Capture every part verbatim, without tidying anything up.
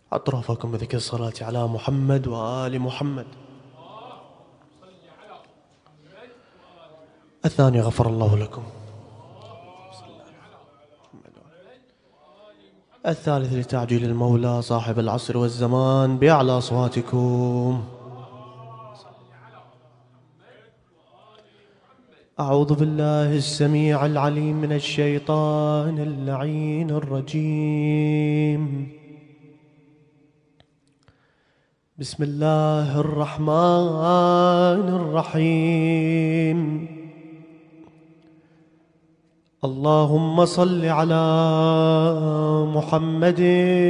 أطرافكم بذكر الصلاة على محمد وآل محمد. الثاني غفر الله لكم. الثالث لتعجيل المولى صاحب العصر والزمان بأعلى أصواتكم. أعوذ بالله السميع العليم من الشيطان اللعين الرجيم. بسم الله الرحمن الرحيم. اللهم صل على محمد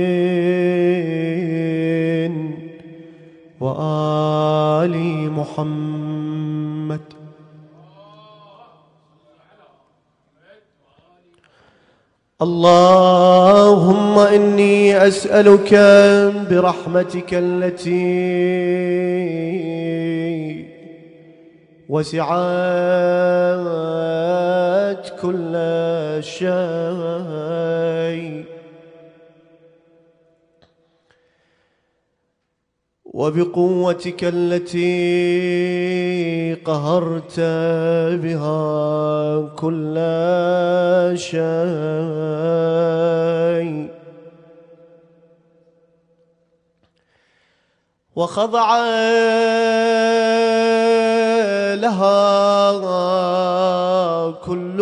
وآل محمد. اللهم إني أسألك برحمتك التي وسعت كل شيء، وبقوتك التي قهرت بها كل شيء، وخضع لها كل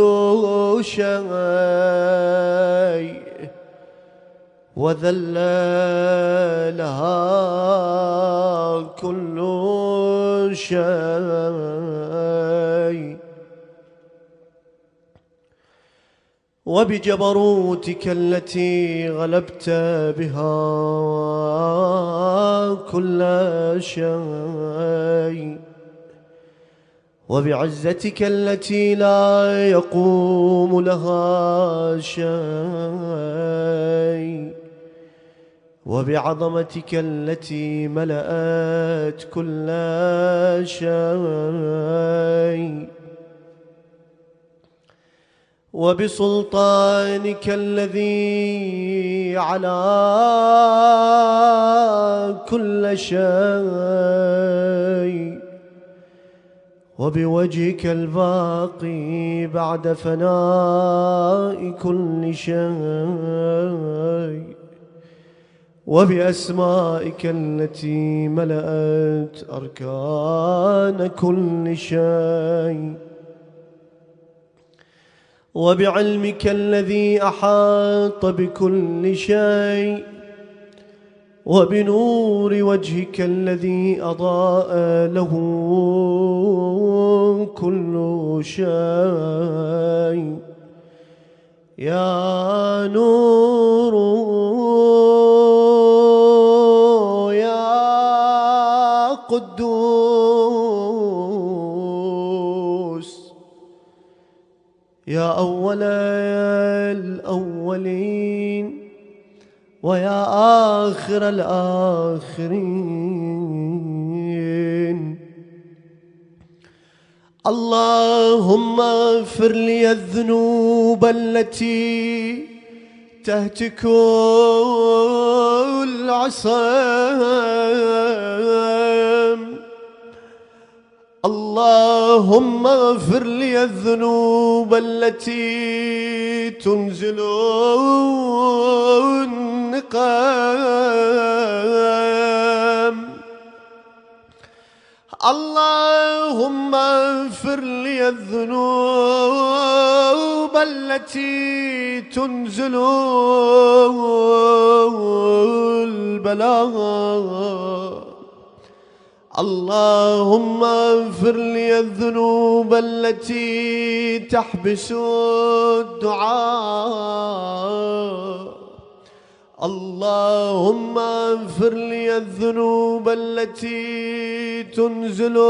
شيء، وذل لها كل شيء، وبجبروتك التي غلبت بها كل شيء، وبعزتك التي لا يقوم لها شيء، وبعظمتك التي ملأت كل شيء، وبسلطانك الذي على كل شيء، وبوجهك الباقي بعد فناء كل شيء، وبأسمائك التي ملأت أركان كل شيء، وبعلمك الذي أحاط بكل شيء، وبنور وجهك الذي أضاء له كل شيء. يا نور يا قدوس، يا أول الأولين ويا آخر الآخرين. اللهم اغفر لي الذنوب التي تهتك العصام. اللهم اغفر لي الذنوب التي تنزل النقام. اللهم اغفر لي الذنوب التي تنزل البلاء. اللهم اغفر لي الذنوب التي تحبس الدعاء. اللهم اغفر لي الذنوب التي تنزل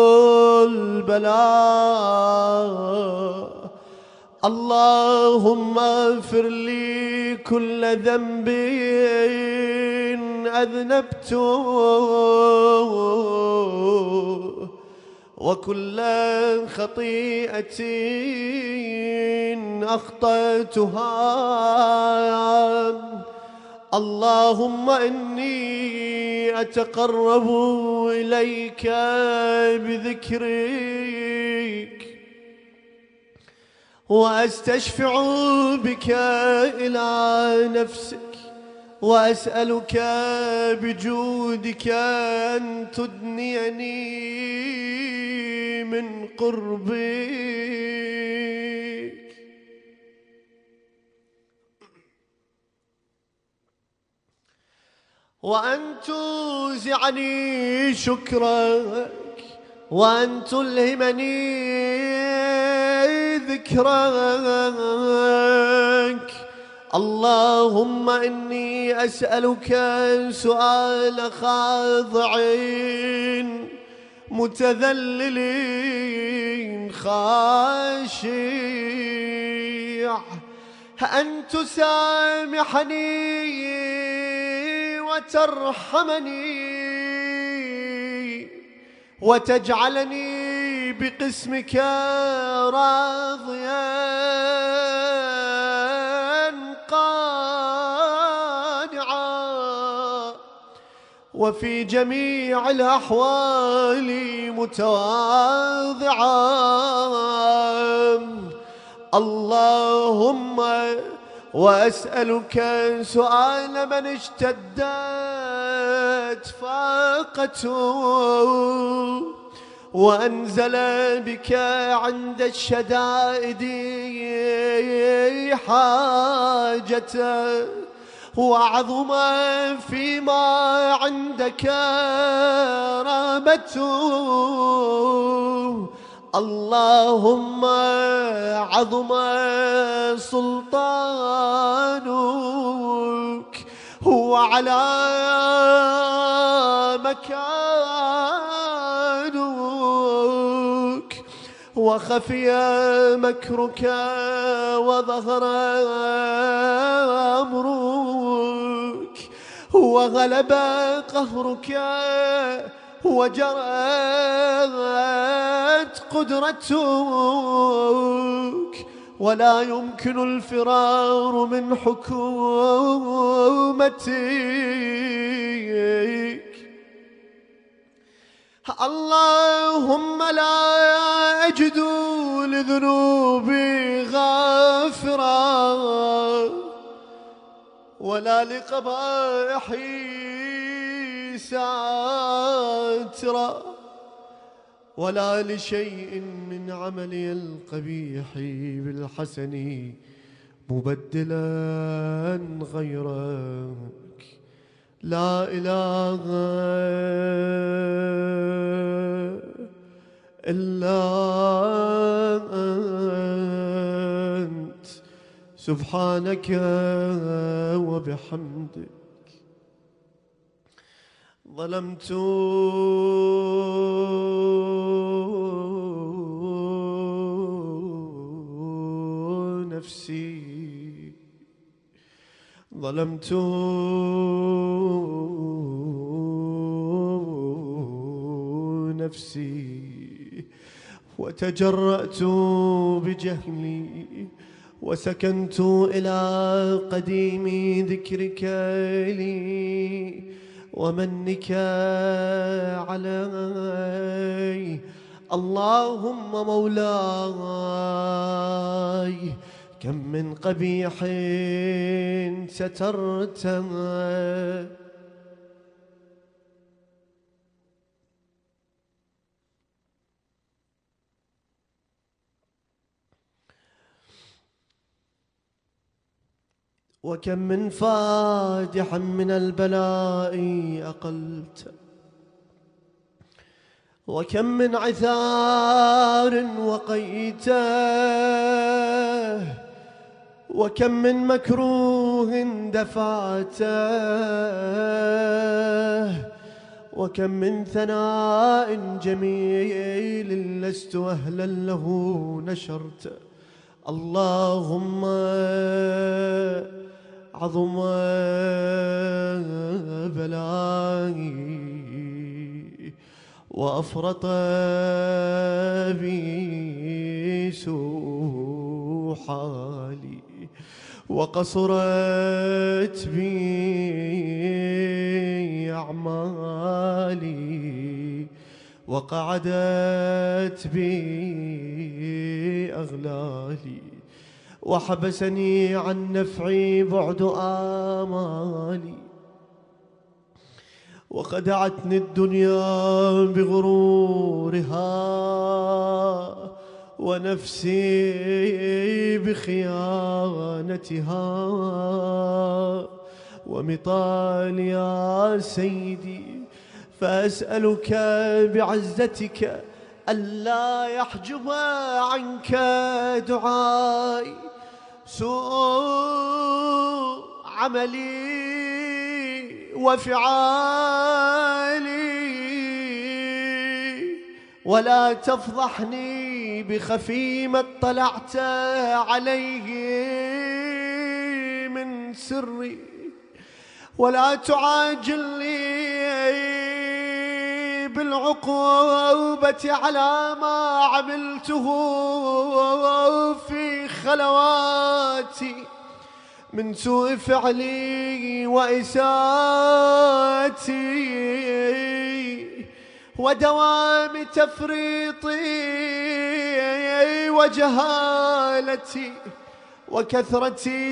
البلاء. اللهم اغفر لي كل ذنب أذنبته وكل خطيئة أخطأتها. اللهم إني أتقرب إليك بذكرك وأستشفع بك إلى نفسك وأسألك بجودك أن تدنيني من قربك وأن توزعني شكرك وأن تلهمني ذكرك. اللهم إني أسألك سؤال خاضع متذلل خاشع أن تسامحني وترحمني وتجعلني بقسمك راضيا قانعا وفي جميع الأحوال متواضعا. اللهم وأسألك سؤال من اشتدت فاقته وأنزل بك عند الشدائد حاجته وعظم فيما عندك رغبته. اللهم عظم سلطانك وعلى مكانك وخفي مكرك وظهر أمرك وغلب قهرك وجرت قدرتك ولا يمكن الفرار من حكومتك. اللهم لا أجد لذنوبي غافرا ولا لقبائحي ساترا ولا لشيء من عملي القبيح بالحسن مبدلا غيرك. لا إله إلا أنت سبحانك وبحمدك. ظلمت نفسي ظلمت نفسي وتجرأت بجهلي وسكنت إلى قديم ذكرك لي ومنك علي. اللهم مولاي كم من قبيح سترته وكم من فادح من البلاء أقلت وكم من عثار وقيته وكم من مكروه دفعته وكم من ثناء جميل لست أهلا له نشرت. اللهم عظم بلائي وأفرط بي سوء حالي وقصرت بي أعمالي، وقعدت بي أغلالي، وحبسني عن نفعي بعد آمالي، وخدعتني الدنيا بغرورها، ونفسي بخيانتها. ومطال يا سيدي فأسألك بعزتك ألا يحجب عنك دعائي سوء عملي وفعالي، ولا تفضحني بخفي ما اطلعت عليه من سري، ولا تعاجلني بالعقوبة على ما عملته في خلواتي من سوء فعلي وإساءتي ودوام تفريطي وجهالتي وكثرة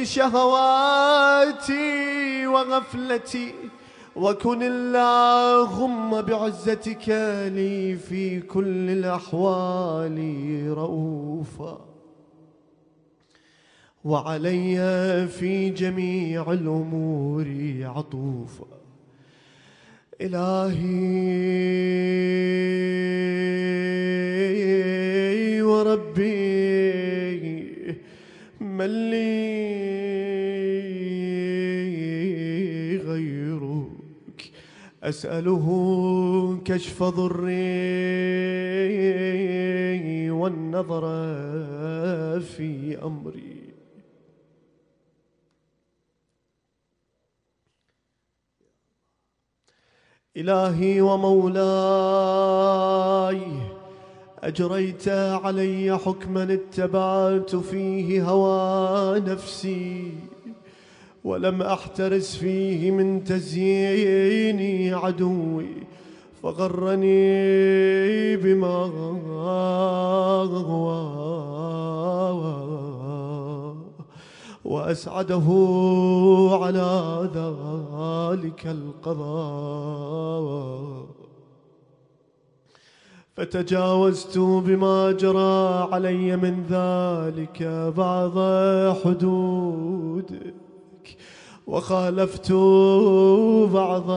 شهواتي وغفلتي. وكن اللهم بعزتك لي في كل الأحوال رؤوفا، وعلي في جميع الأمور عطوفا. إلهي وربي من لي غيرك، أسأله كشف ضري والنظر في أمري. إلهي ومولاي، أجريت علي حكما اتبعت فيه هوى نفسي، ولم أحترس فيه من تزيين عدوي، فغرني بما هو وأسعده على ذلك القضاء. فتجاوزت بما جرى علي من ذلك بعض حدودك، وخالفت بعض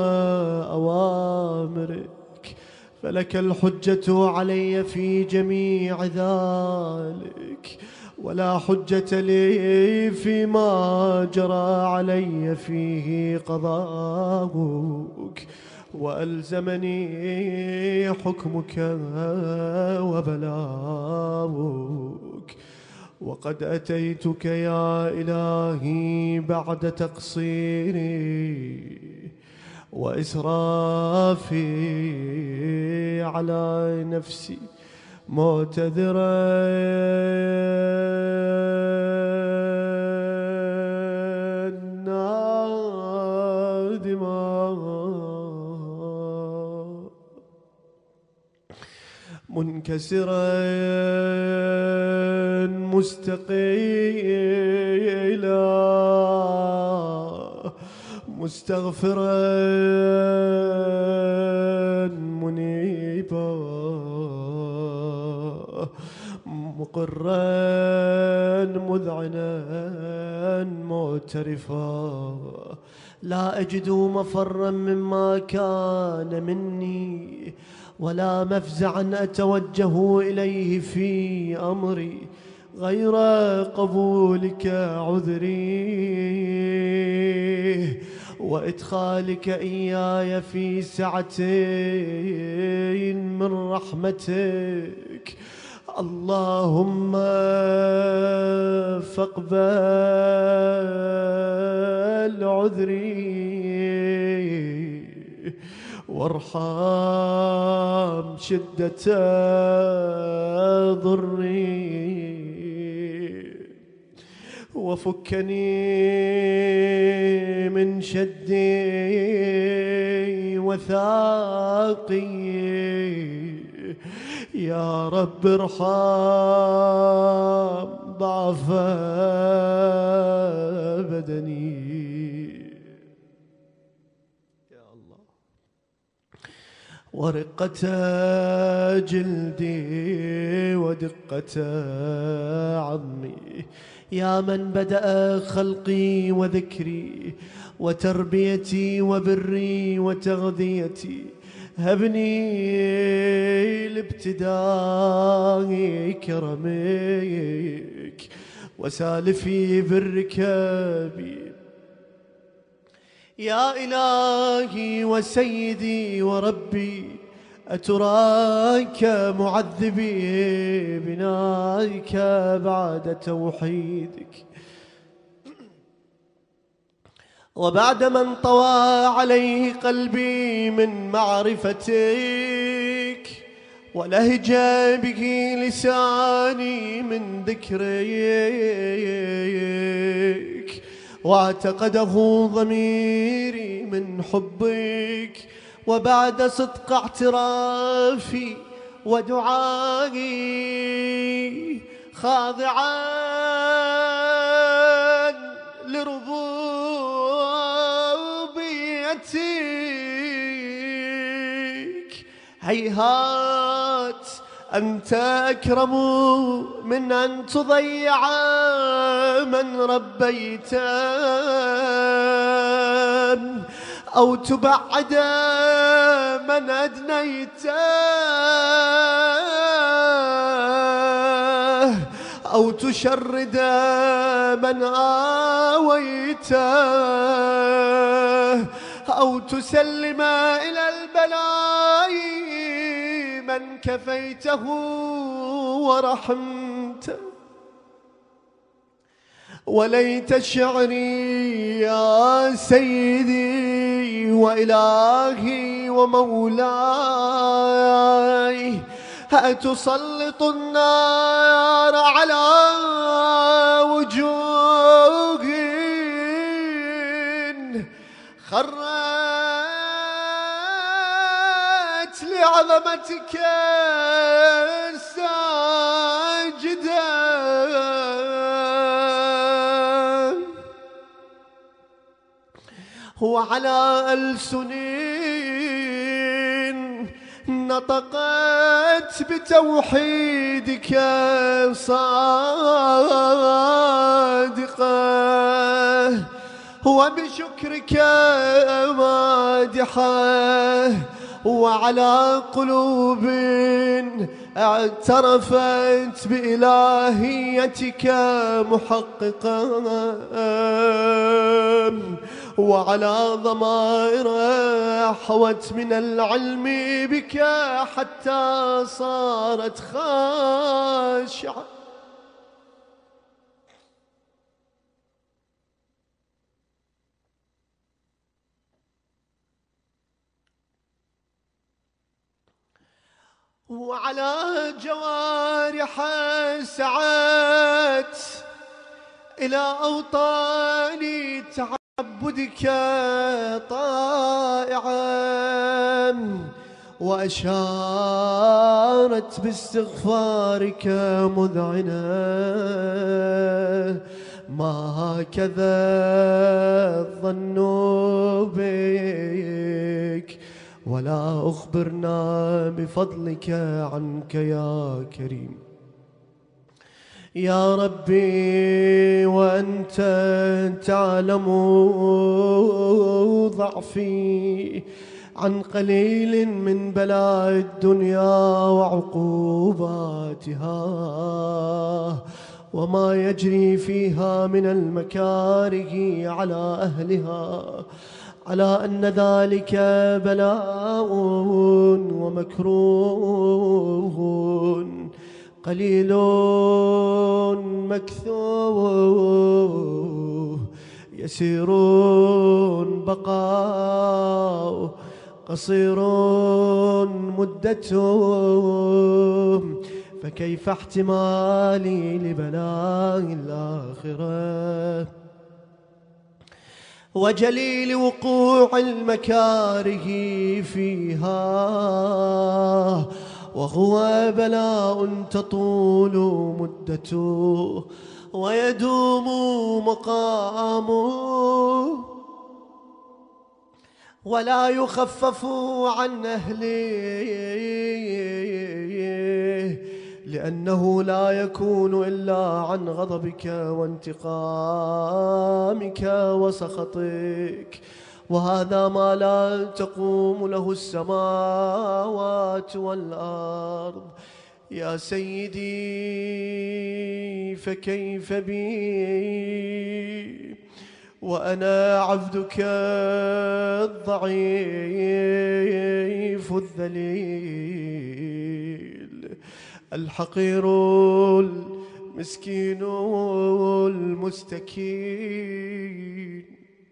أوامرك، فلك الحجة علي في جميع ذلك، ولا حجة لي فيما جرى علي فيه قضاؤك، وألزمني حكمك وبلاؤك. وقد أتيتك يا إلهي بعد تقصيري وإسرافي على نفسي معتذرا نادما منكسرا مستقيلا مستغفرا منيبا مقرا مذعنا معترفا. لا أجد مفرا مما كان مني، ولا مفزعا أتوجه إليه في أمري غير قبولك عذري وإدخالك إياي في سعة من رحمتك. اللهم فاقبل عذري وارحم شدة ضري، وفكني من شدي وثاقي، يا رب ارحم ضعف بدني. يا الله. ورقة جلدي ودقة عظمي، يا من بدأ خلقي وذكري وتربيتي وبري وتغذيتي، هبني لابتداء كرمك وسالفي بالركاب. يا إلهي وسيدي وربي، أتراك معذبي بنائك بعد توحيدك، وبعد ما انطوى عليه قلبي من معرفتك، ولهج به لساني من ذكرك، واعتقده ضميري من حبك، وبعد صدق اعترافي ودعائي خاضعا لربوبيتك، هيهات أنت أكرم من أن تضيع من ربيته، أو تبعد من أدنيته، أو تشرد من آويته، أو تسلم إلى البلاء من كفيته ورحمته. وليت شعري يا سيدي وإلهي ومولاي، أتسلط النار على وجوه خرت لعظمتك ساجدة، وعلى ألسن نطقت بتوحيدك صادقة، وبشكرك مادحة، وعلى قلوب اعترفت بإلهيتك محققة، وعلى ضمائر حوت من العلم بك حتى صارت خاشعة. وعلى جوارح سعت إلى أوطان تعبدك طائعا، وأشارت باستغفارك مذعنة، ما هكذا الظن بك، ولا أخبرنا بفضلك عنك يا كريم. يا ربي وأنت تعلم ضعفي عن قليل من بلاء الدنيا وعقوباتها، وما يجري فيها من المكاره على أهلها، على أن ذلك بلاء ومكروه قليل مكثوه، يسير بقاء قصير مدته، فكيف احتمالي لبلاء الآخرة وجليل وقوع المكاره فيها، وهو بلاء تطول مدته ويدوم مقامه ولا يخفف عن أهله، لأنه لا يكون إلا عن غضبك وانتقامك وسخطك، وهذا ما لا تقوم له السماوات والأرض. يا سيدي فكيف بي وأنا عبدك الضعيف الذليل الحقير المسكين المستكين.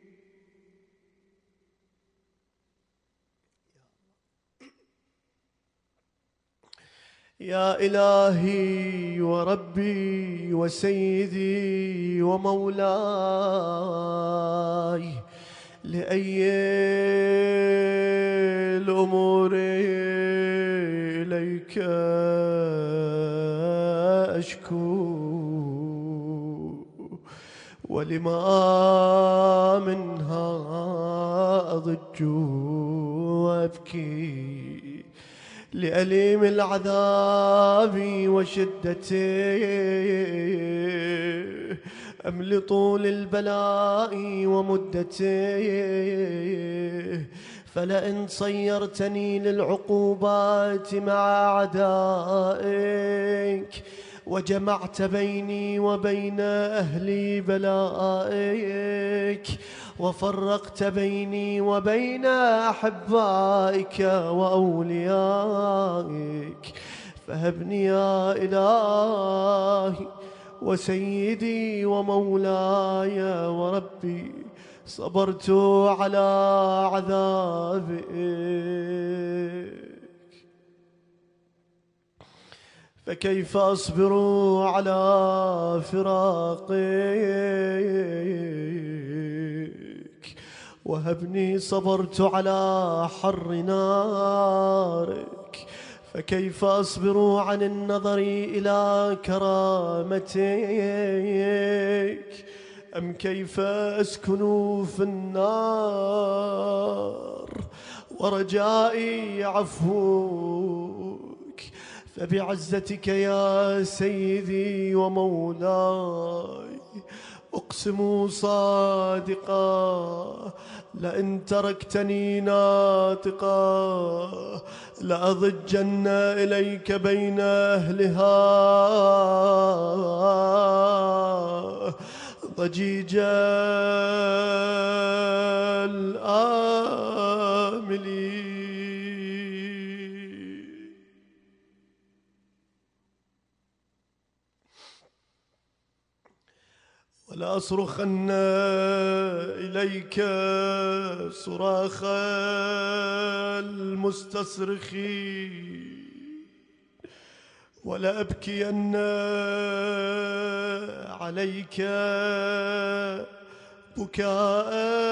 يا إلهي وربي وسيدي ومولاي، لأي الأمور إليك أشكو، ولما منها أضج وأبكي، لأليم العذاب وشدته أم لطول البلاء ومدته؟ فلئن صيرتني للعقوبات مع أعدائك وجمعت بيني وبين أهل بلائك وفرقت بيني وبين أحبائك وأوليائك، فهبني يا إلهي وسيدي ومولاي وربي، صبرت على عذابك، فكيف أصبر على فراقك؟ وهبني صبرت على حر نارك، فكيف أصبر عن النظر إلى كرامتك؟ أم كيف أسكن في النار ورجائي عفوك؟ فبعزتك يا سيدي ومولاي أقسم صادقا، لئن تركتني ناطقا لأضجن إليك بين أهلها ضجيج الآملين. لأصرخن إليك صراخ المستصرخين، ولأبكين عليك بكاء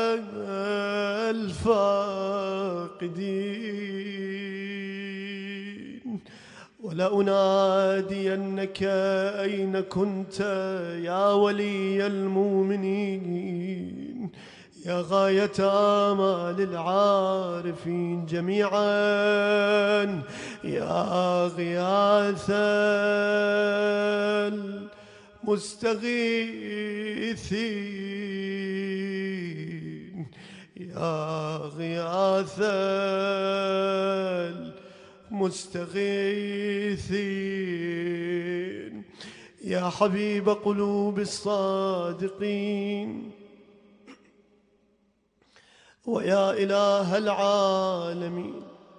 الفاقدين، ولأنادينك أين كنت يا ولي المؤمنين، يا غاية آمال العارفين جميعا، يا غياث المستغيثين، يا غياث المستغيثين، يا حبيب قلوب الصادقين، ويا إله العالمين.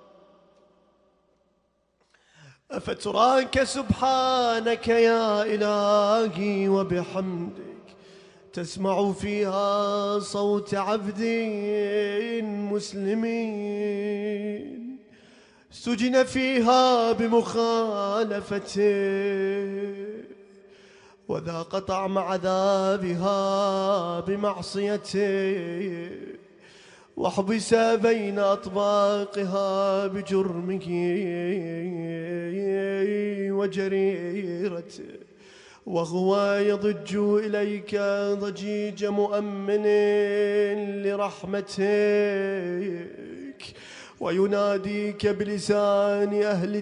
أفتراك سبحانك يا إلهي وبحمدك تسمع فيها صوت عبد مسلمين، سجن فيها بمخالفته، وذاق طعم عذابها بمعصيته، وحبس بين أطباقها بجرمه وجريرته، وهو يضج إليك ضجيج مؤمن لرحمتك، ويناديك بلسان أهل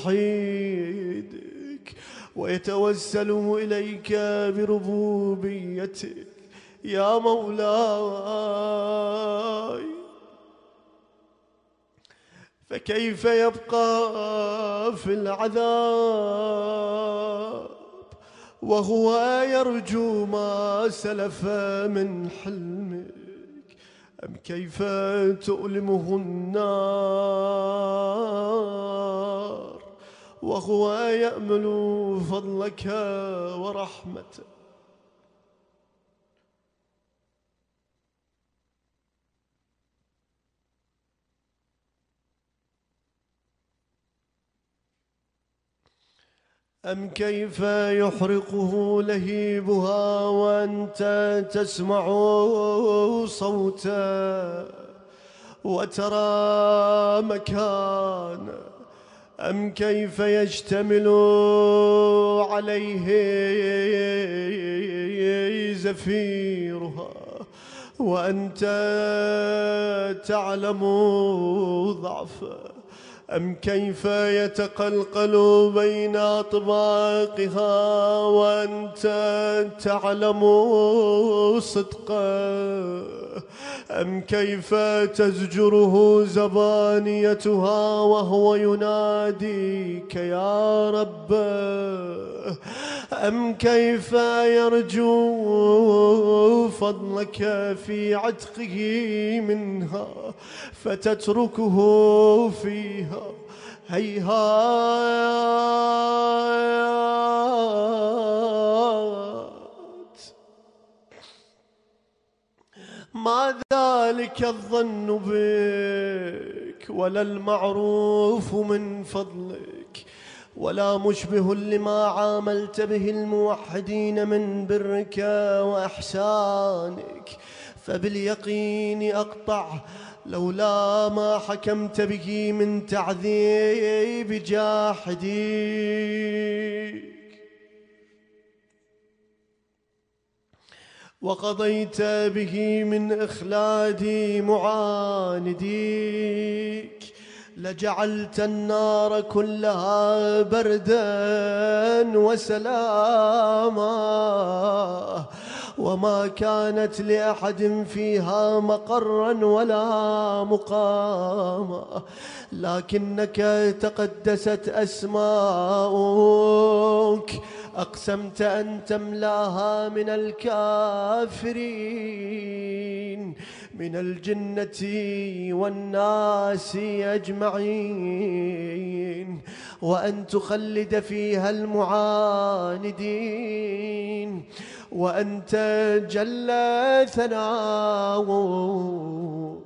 توحيدك، ويتوسل إليك بربوبيتك. يا مولاي، فكيف يبقى في العذاب وهو يرجو ما سلف من حلمك؟ أم كيف تؤلمه النار وهو يأمل فضلك ورحمتك؟ أم كيف يحرقه لهيبها وأنت تسمع صوتا وترى مكانا؟ أم كيف يشتمل عليه زفيرها وأنت تعلم ضعفه؟ أم كيف يتقلقل بين أطباقها وأنت تعلم صدقه؟ أم كيف تزجره زبانيتها وهو يناديك يا رب؟ أم كيف يرجو فضلك في عتقه منها فتتركه فيها؟ هيهات، ما ذلك الظن بك ولا المعروف من فضلك، ولا مشبه لما عاملت به الموحدين من برك وإحسانك. فباليقين أقطع لولا ما حكمت به من تعذيب جاحديك وقضيت به من إخلاد معانديك، لجعلت النار كلها بردا وسلاما، وما كانت لأحد فيها مقرا ولا مقاما، لكنك تقدست أسماؤك أقسمت أن تملاها من الكافرين من الجنة والناس أجمعين، وأن تخلد فيها المعاندين، وأنت جل ثناؤك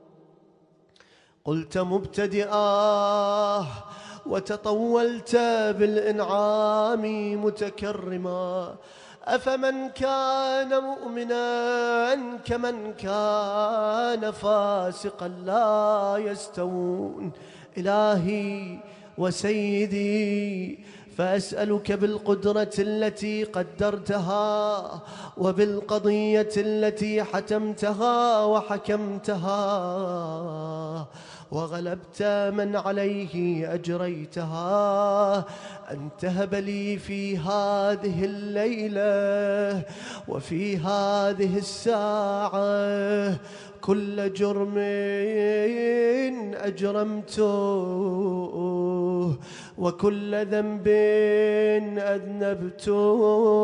قلت مبتدئا وتطولت بالإنعام متكرما: أفمن كان مؤمنا كمن كان فاسقا لا يستوون. إلهي وسيدي، فأسألك بالقدرة التي قدرتها وبالقضية التي حتمتها وحكمتها وغلبت من عليه أجريتها، أن تهب لي في هذه الليلة وفي هذه الساعة كل جرم أجرمته وكل ذنب أذنبته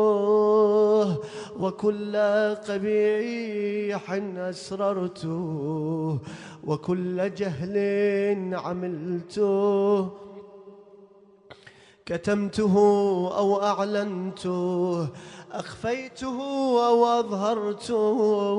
وكل قبيح أسررته وكل جهل عملته، كتمته أو أعلنته، أخفيته أو أظهرته،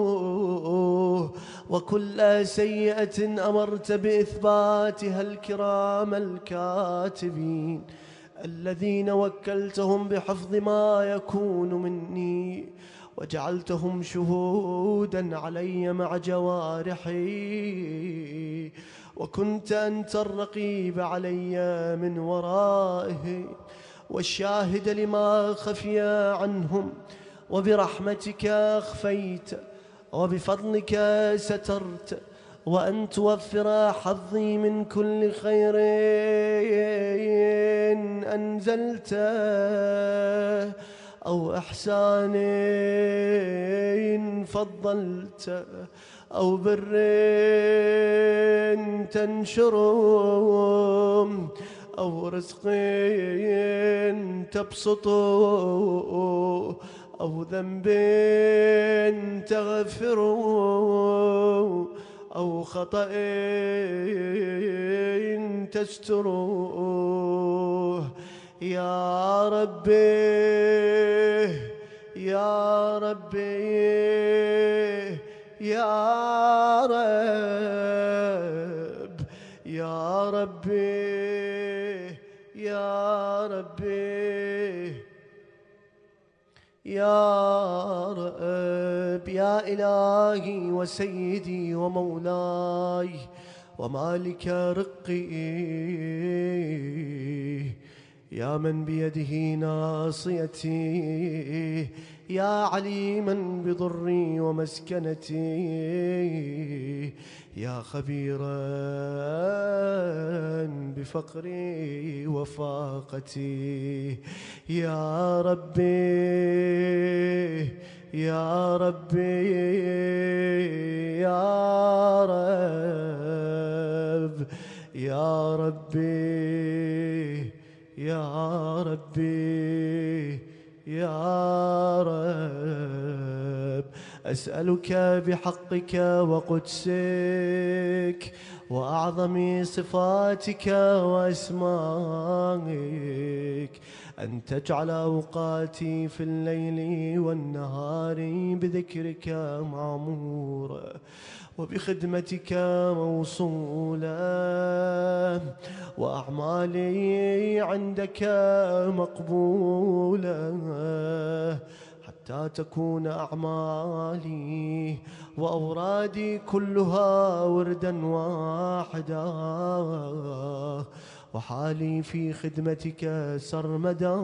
وكل سيئة أمرت بإثباتها الكرام الكاتبين الذين وكلتهم بحفظ ما يكون مني، وجعلتهم شهودا علي مع جوارحي، وكنت أنت الرقيب علي من ورائه والشاهد لما خفي عنهم، وبرحمتك أخفيت وبفضلك سترت، وأن توفر حظي من كل خير أنزلته أو إحسان فضلت أو بر تنشر أو رزق تبسط أو ذنب تغفر أو خطأ تستر. يا ربي يا ربي يا رب يا ربي يا ربي يا رب، يا إلهي وسيدي ومولاي ومالك رقي، يا من بيده ناصيتي، يا عليما بضري ومسكنتي، يا خبيرا بفقري وفاقتي. يا ربي يا ربي يا رب يا ربي يا ربي يا رب، أسألك بحقك وقدسك وأعظم صفاتك وأسمائك أن تجعل أوقاتي في الليل والنهار بذكرك معمورة، وبخدمتك موصولة، وأعمالي عندك مقبولة، حتى تكون أعمالي وأورادي كلها وردا واحدا، وحالي في خدمتك سرمدا.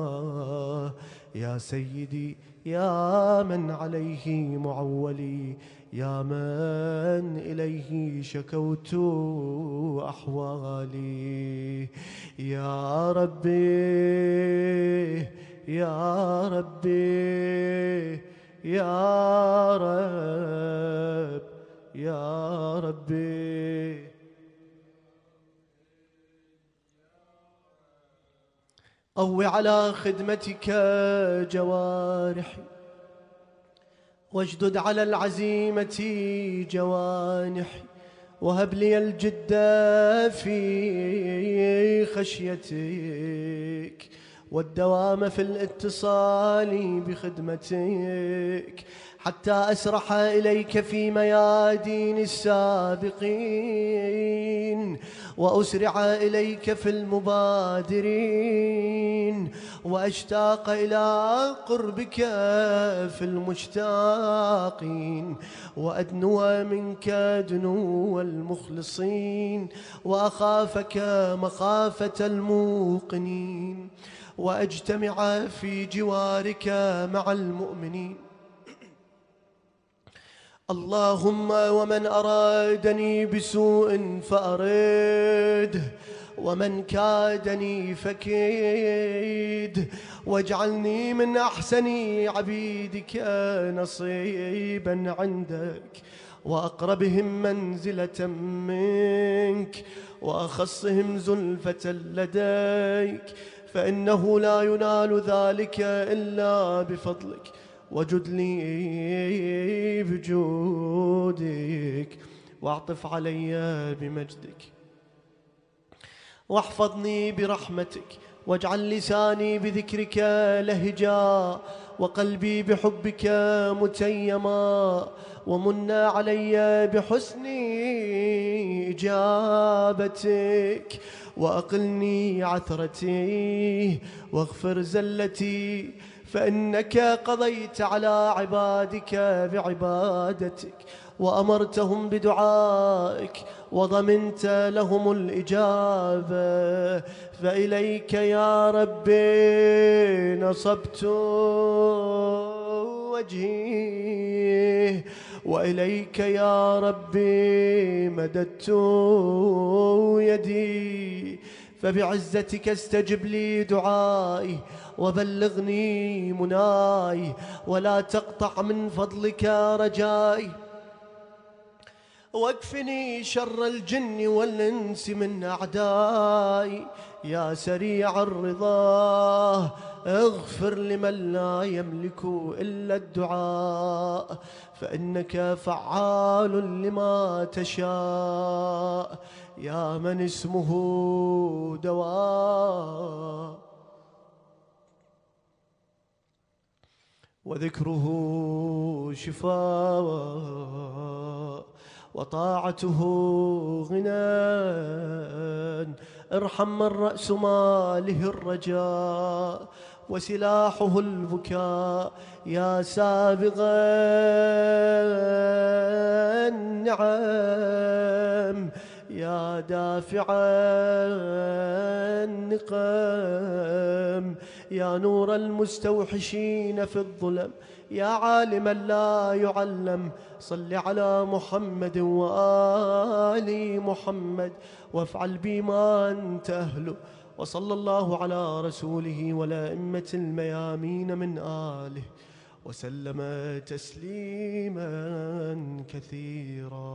يا سيدي يا من عليه معولي، يا من إليه شكوت أحوالي. يا ربي يا ربي يا رب يا ربي، قو على خدمتك جوارحي، واشدد على العزيمة جوانحي، وهب لي الجد في خشيتك، والدوام في الاتصال بخدمتك، حتى أسرح إليك في ميادين السابقين، وأسرع إليك في المبادرين، وأشتاق إلى قربك في المشتاقين، وأدنو منك دنو المخلصين، وأخافك مخافة الموقنين، وأجتمع في جوارك مع المؤمنين. اللهم ومن أرادني بسوء فأرده، ومن كادني فكيد، واجعلني من أحسن عبيدك نصيبا عندك، وأقربهم منزلة منك، وأخصهم زلفة لديك، فإنه لا ينال ذلك إلا بفضلك، وجد لي بجودك، واعطف علي بمجدك، واحفظني برحمتك، واجعل لساني بذكرك لهجا وقلبي بحبك متيما، ومن علي بحسن إجابتك، وأقلني عثرتي واغفر زلتي، فإنك قضيت على عبادك بعبادتك، وأمرتهم بدعائك، وضمنت لهم الإجابة. فإليك يا ربي نصبت وجهي، وإليك يا ربي مددت يدي، فبعزتك استجب لي دعائي وبلغني مناي، ولا تقطع من فضلك رجائي، واكفني شر الجن والإنس من أعدائي. يا سريع الرضا اغفر لمن لا يملك إلا الدعاء، فإنك فعال لما تشاء، يا من اسمه دواء وذكره شفاء وطاعته غنى. ارحم من رأس ماله الرجاء وسلاحه البكاء، يا سابغ النعم، يا دافع النقم، يا نور المستوحشين في الظلم، يا عالما لا يعلم. صل على محمد وآل محمد وافعل بما أنت أهله. وصلى الله على رسوله والأئمة الميامين من آله وسلم تسليما كثيرا.